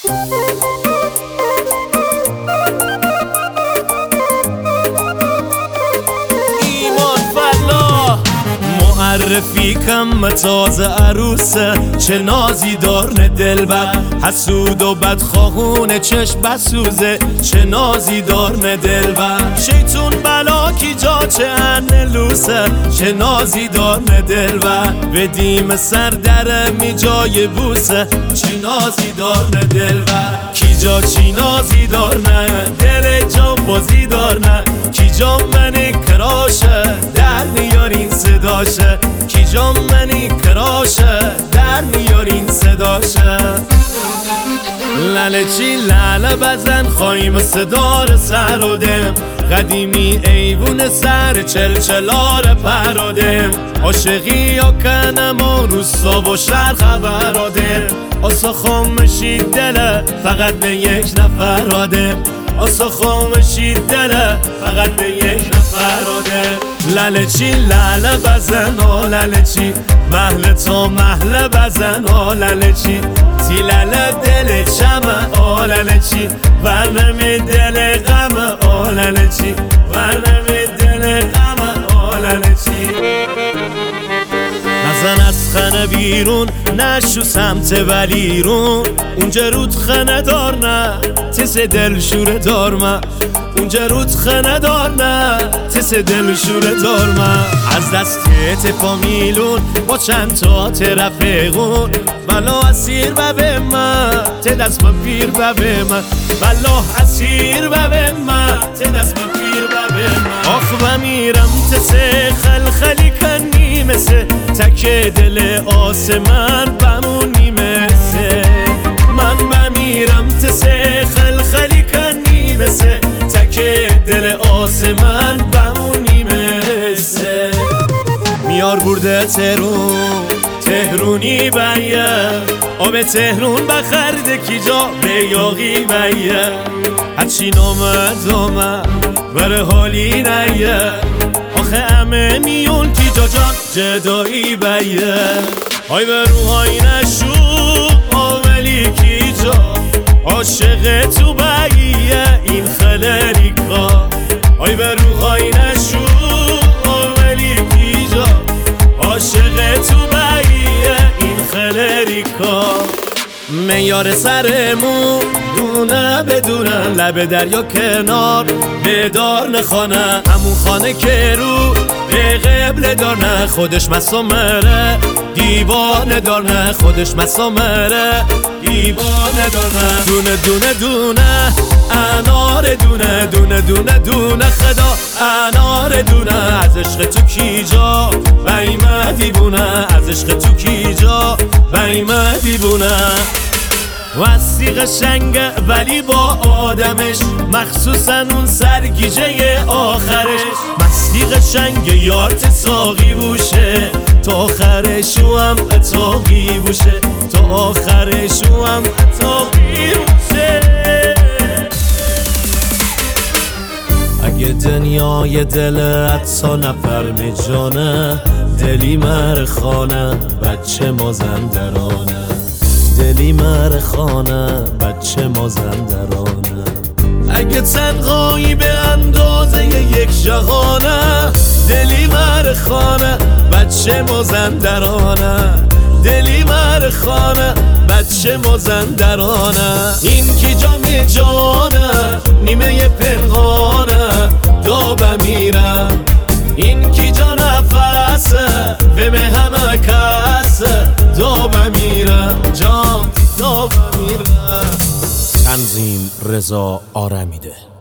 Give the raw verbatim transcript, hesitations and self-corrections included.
معرفی کم تازه عروسه، چه نازی دارن دلبر، حسود و بدخواهون چشم بسوزه، چه نازی دارن دلبر، شیطون بلا کی جا چه انلوسه، چه نازی دارن دلبر، بدیم سر در می جای بوسه، چی نازی دارن دلبر، کی جا چی نازی دارن دل جا بازی دارن، کی جا منی کراشه در میارین صداشه، کی جا منی کراشه در میارین صداشه، لله چی لله بزن خواهیم صدار سر و دم، قدیمی ایوون سر چلچلار پرادم، عاشقی یا کنم و روستا و شهر خبر آدم، آسا خامشی دله فقط به یک نفر آدم، آسا خامشی دله فقط به یک نفر آدم، لله چی لله بزن آ لله چی محله تا محله بزن آ لله چی تی لله دل چمه آ لله چی ورنمی دل غمه آ لله چی ورنمی دل غمه آ لله چی نزن از خانه بیرون نشو سمت ولیرون، اونجا رود خانه دار نه تس دل شوره دار ما، اونجا رود خانه دار نه تس دل شوره دار ما، از دست پا میلون با چند تا رفیقون، بلا اسیر و به من ته دست با پیر و به من، بلا اسیر و به من ته دست با پیر و به من، آخ و میرم تسه خلخلی کنی مثل تک دل آسمان بمونی مثل من، بمیرم تسه خلخلی کنی مثل تک دل آسمان بمونی مثل، میار برده تهرون تهرونی بیه، آب تهرون بخرده کی جا به یاقی بیه، هرچی نامد آمد بره حالی نیه، آخه همه میون کی جا جان جدایی بیه، آی به روحای نشو آملی کی جا عاشق تو بیه این خلری کا، آی به روحای نشو آملی کی جا عاشق تو بیه این خلری کا، میار سرمون دونه بدونه لب دریا کنار بدار نخانه، همون خانه که رو به قبله دار نه خودش مسامره، دیوانه دار نه خودش مسامره، دیوانه دار نه، دونه دونه دونه انار دونه دونه دونه دونه خدا انار دونه، از عشق تو کی جا بیمه دیوونه، از عشق تو کی جا بیمه دیوونه، وستی قشنگه ولی با آدمش، مخصوصا اون سرگیجه آخرش، مستی قشنگه یارت ساقی بوشه تا آخرشو هم اتاقی بوشه، تا آخرشو هم اتاقی بوشه، اگه دنیای دل حتی نفر میجانه، دلی مر خانه بچه مازندرانه، دلی مر خانه بچه مازندرانه، اگه تنهایی به اندازه یک جهانه، دلی مر خانه بچه مازندرانه، دلی مر خانه بچه مازندرانه، این کی جام جانه نیمه پنهانه دا بمیرم، این کی جا نفسه به همه کسه دا بمیرم جان دا بمیرم. تنظیم رضا آرمیده.